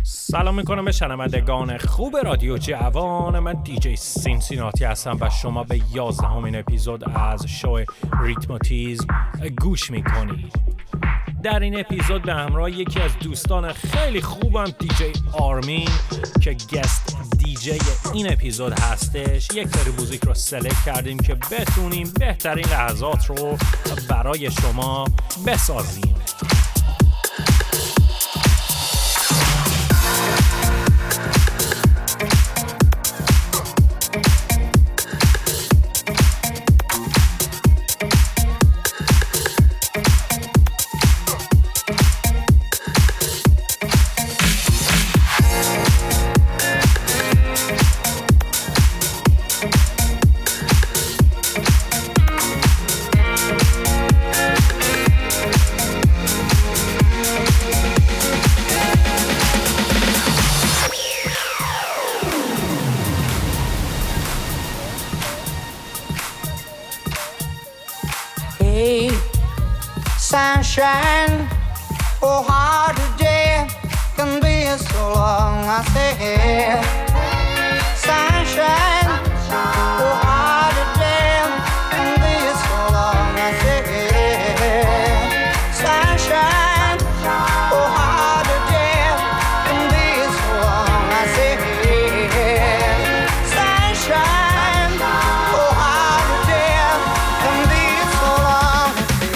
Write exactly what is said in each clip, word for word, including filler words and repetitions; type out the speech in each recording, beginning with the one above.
سلام میکنم به شنوندگان خوب رادیو جوان. من دیجی سینسیناتی هستم و شما به یازدهمین اپیزود از شو ریتماتیزم گوش میکنید. در این اپیزود به همراه یکی از دوستان خیلی خوبم دیجی آرمین که گست دیجی این اپیزود هستش یک سری موزیک رو سلکت کردیم که بتونیم بهترین لحظات رو برای شما بسازیم. Sunshine, oh hard day can be so long. I say, sunshine, oh hard day can be so long. I say, sunshine, oh hard day can be so long. I say, sunshine, oh hard day can be so long.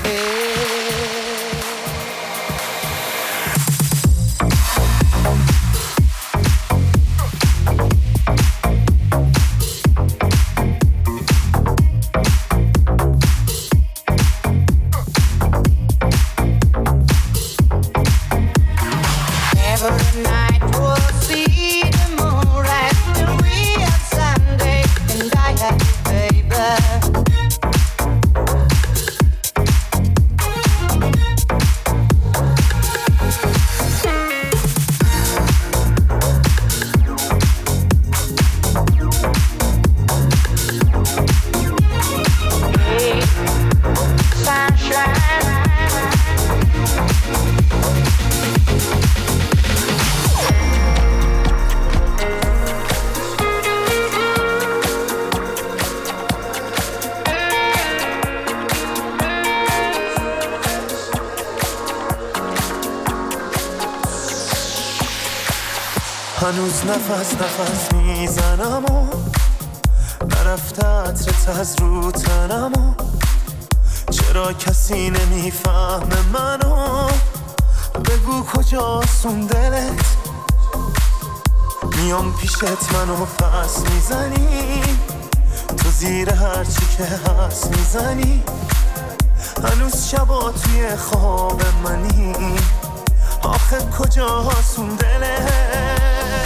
Every night we'll see the moonlight till we have Sunday, and I have you, baby. Hey, sunshine. هنوز نفس نفس میزنم و نرفته عطرت از رو تنم و چرا کسی نمیفهمه منو؟ بگو کجاست اون دلت؟ میام پیشت منو پس میزنی، تو زیر هرچی که هست میزنی. هنوز شبا توی خواب منی، آخه کجاست اون دلت؟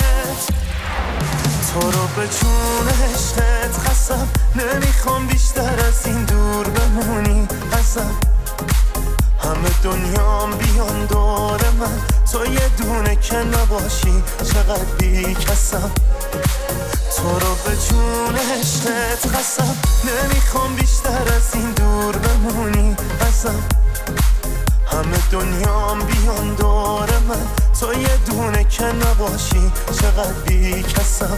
تو رو به جون عشقت قسم نمیخوام بیشتر از این دور بمونی ازم. همه دنیام بیان دور من، تو یه دونه که نباشی چقدر بی کسم. تو رو به جون عشقت قسم نمیخوام بیشتر از این دور بمونی ازم. همه دنیام بیان دور من، تو یه دونه که نباشی چقدر بی کسم.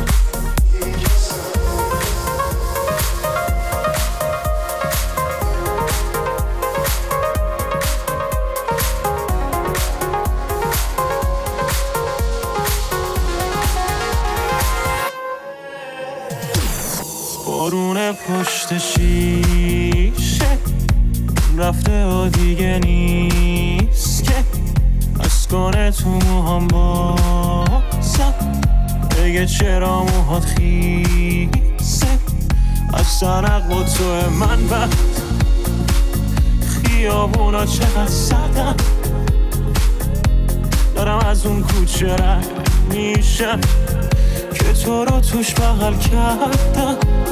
بارون پشت شیشه رفته و دیگه نیست که از کنه تو موهام بازم بگه چرا موهات خیسه. از سرق و تو من بعد خیابونا چقدر سردم، دارم از اون کوچه رد میشم که تو رو توش بغل کردم.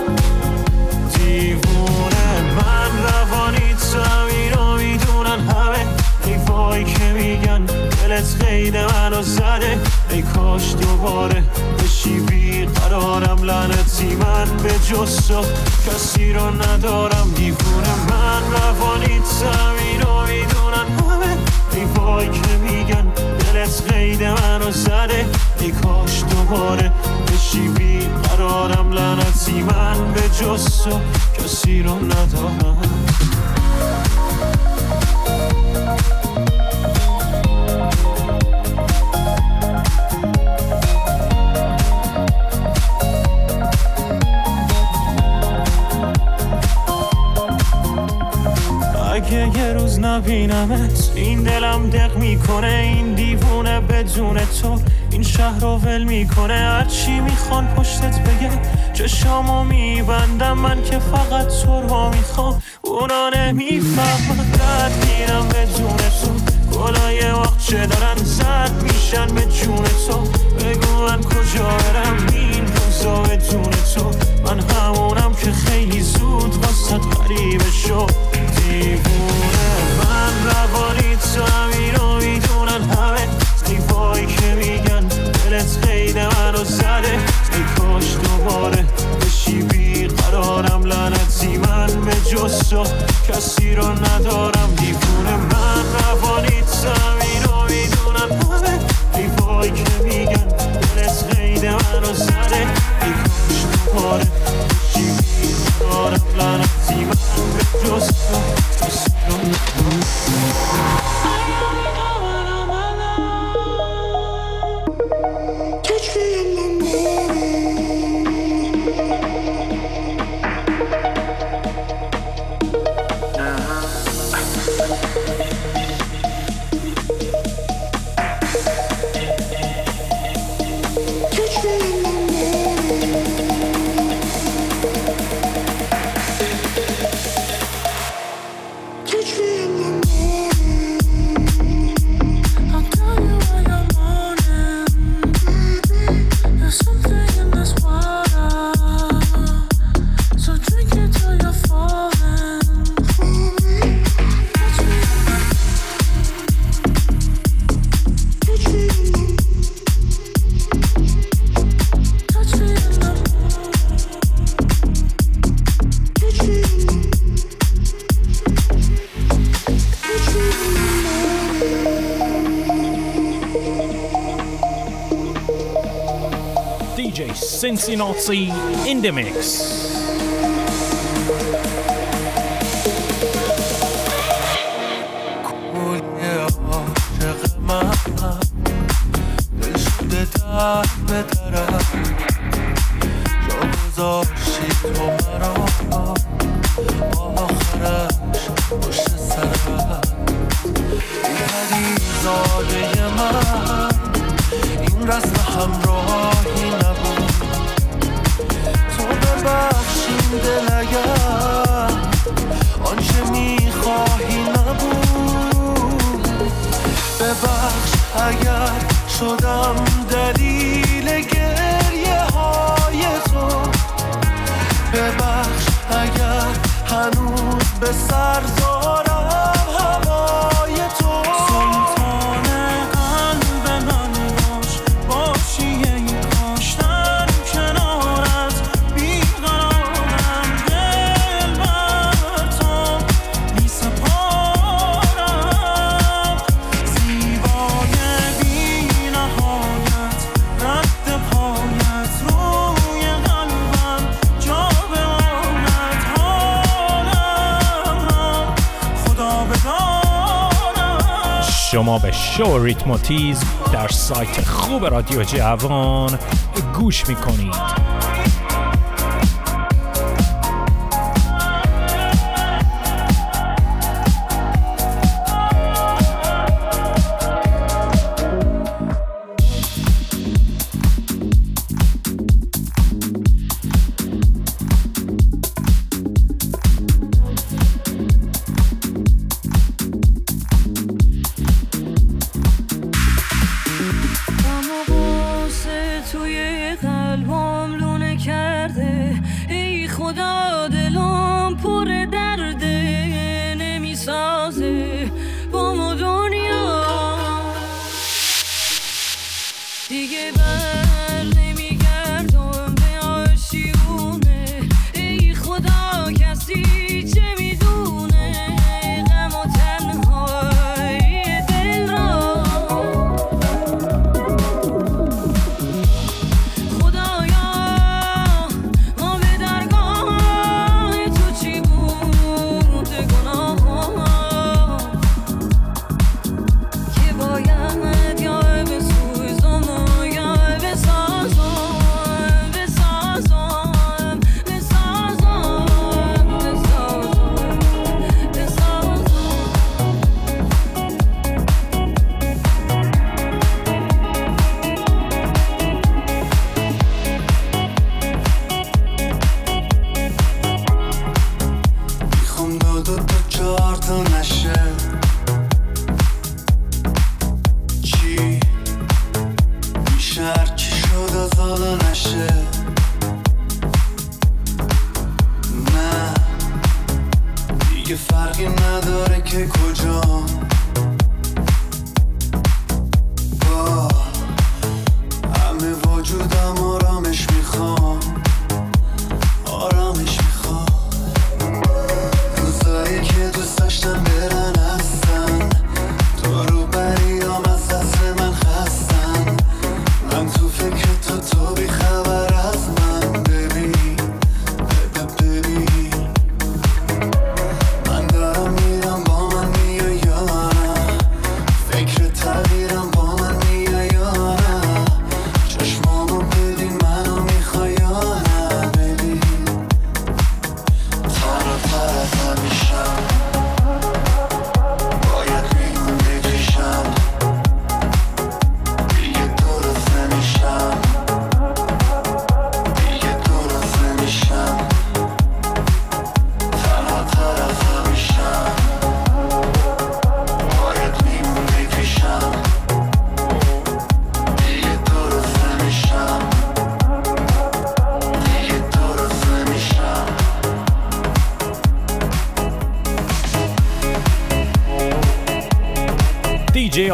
دیوونه من روانی زمین رو میدونن همه، ای وای که میگن دلت قید منو زده. ای کاش دوباره بشی بیقرارم لعنتی، من به جز تو کسی رو ندارم. دیوونه من روانی زمین رو میدونن همه، ای وای که میگن دلت قید منو زده ای کاش دوباره بشی بی قرارم لعنتی من به جز تو کسی رو ندارم اگه یه روز نبینمت این دلم دق میکنه این دیوونه بدون تو این شهر رو ول میکنه هرچی میخوان پشتت بگه چشامو میبندم من که فقط تو رو میخوام اونا نمیفهمن رد میرم بدون تو گلای وقت چه دارن زد میشن به جون تو بگو من کجا برم این روزا بدون تو من همونم که خیلی زود واسه غریبه شد دیوونه من روانی تو همینو میدونن همه دیوایی که میگن دلت قید منو زده ای کاش دوباره بشی بی قرارم لعنتی من به جز تو کسی رو ندارم دیوونه من روانی تو همینو میدونن همه دیوایی که میگن دلت قید منو زده ای کاش دوباره بشی بی قرارم لعنتی من به جز تو کسی رو ندارم دی جی Cincinnati in the mix. شما به شو ریتماتیزم در سایت خوب رادیو جوان گوش میکنید.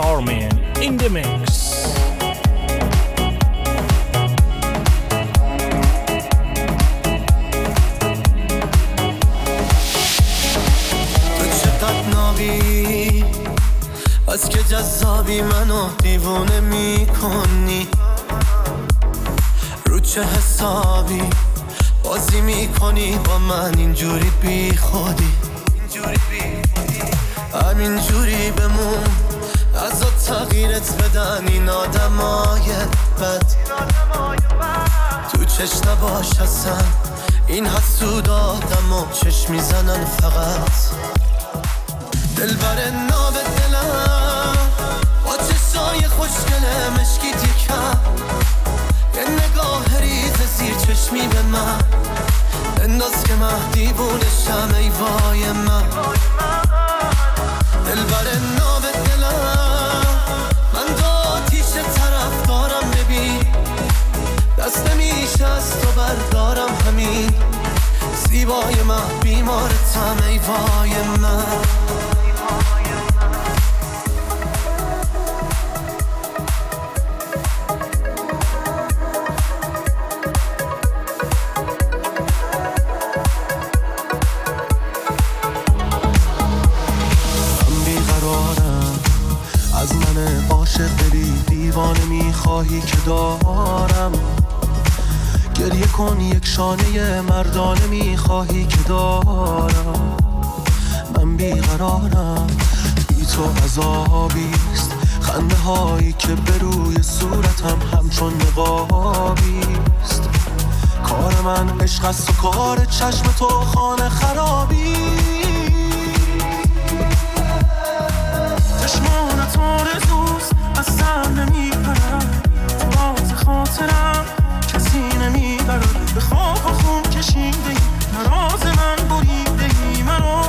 Armin in the mix. از که جذابی منو دیوونه میکنی، رو چه حسابی بازی میکنی با من اینجوری بی خودی، همینجوری بمون از تغییرت بدن این آدمای بد، تو چش نباش اصلا این حسود آدم و چش میزنن فقط، دل بر ناب دلم با چشای خوشگله مشکی تیکم، یه نگاه ریز زیر چشمی به من انداز که من دیوونشم ای وای من، دل بر ناب دلم من دو آتیش طرف دارم، ببین دست نمیشه از تو بردارم، همین زیبای من بیمارتم ای وای من. دیوانه میخواهی که دارم، گریه کن یک شانه مردانه میخواهی که دارم، من بیقرارم بی تو عذابیست، خنده هایی که به روی صورتم همچون نقابیست، کار من عشق است و کار چشم تو خانه خرابی، چشمان تو رزوست از سر نمیپرم، تو باز خاطرم کسی نمیبرد، به خواب و خون کشیده ای نراز من بریده ای منو،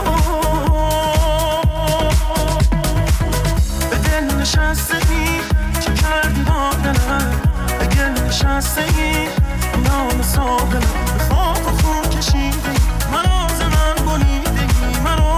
به دل نشسته ای چه کردی با دلم، به گل نشسته ای میان ساقلم، به خواب و خون کشیده ای نراز من بریده ای منو.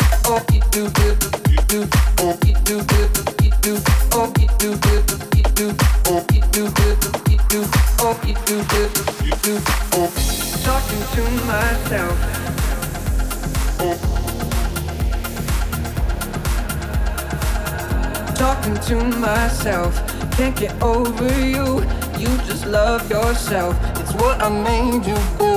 do oh, you do, you do, oh. Talking to myself. Talking to myself. Can't get over you. You just love yourself. It's what I made you do.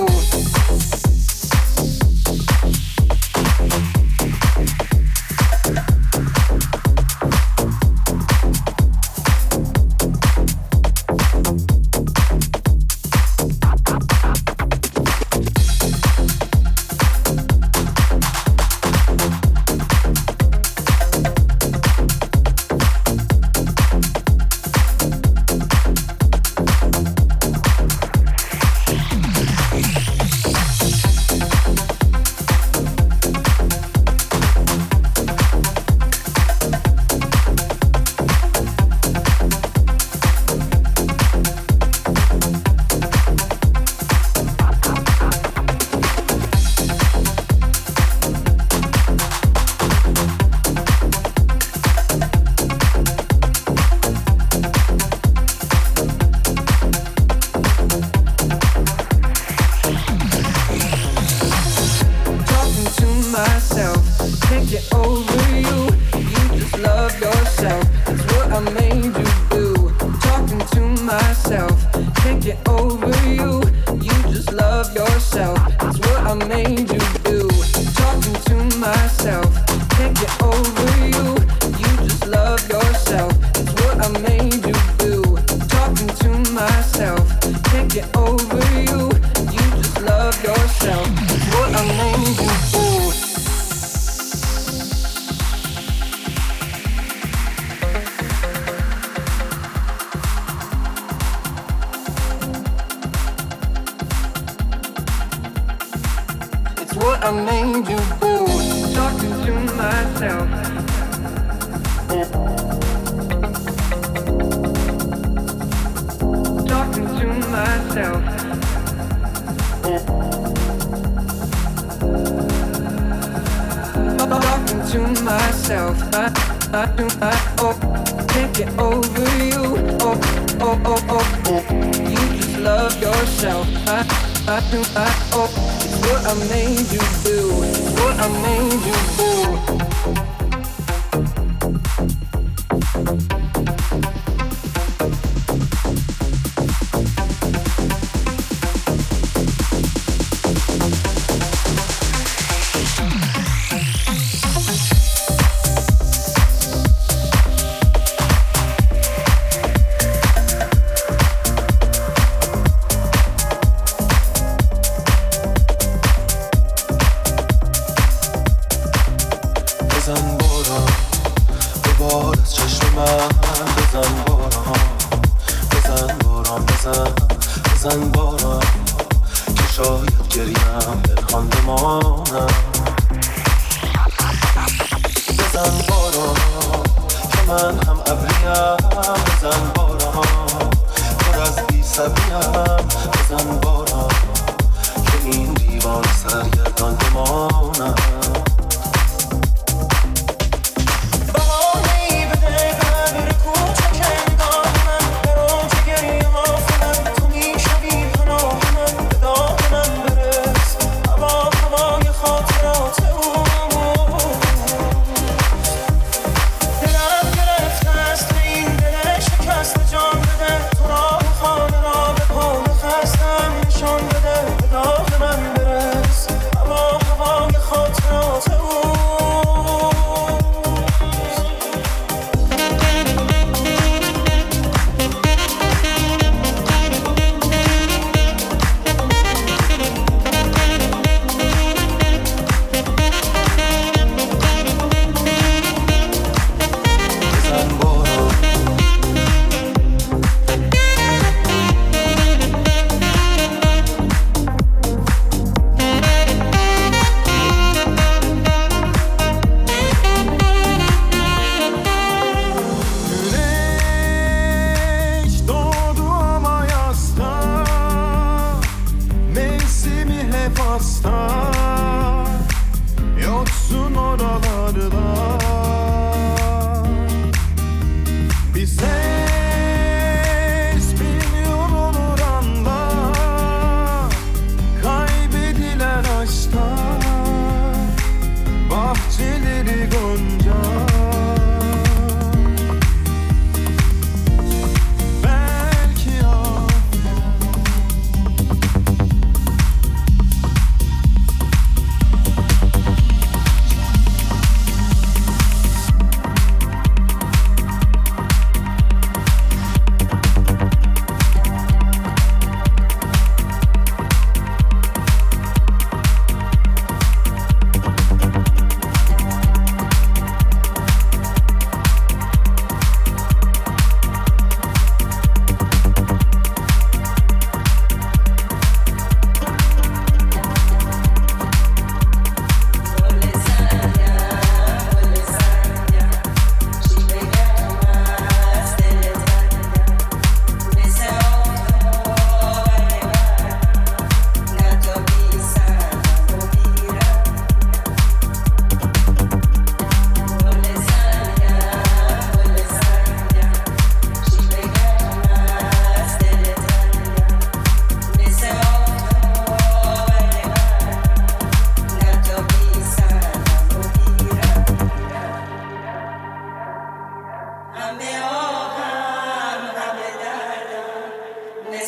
نشان بده به داغ من برس اما هوای خاطرات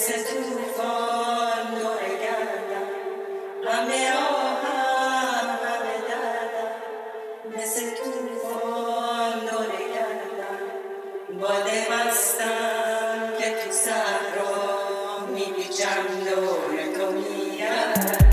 مثل توفان دور گردم، همه آهم همه دردم، مثل توفان دور گردم، باده مستم که تو صحرا میپیچم دور تو میگردم.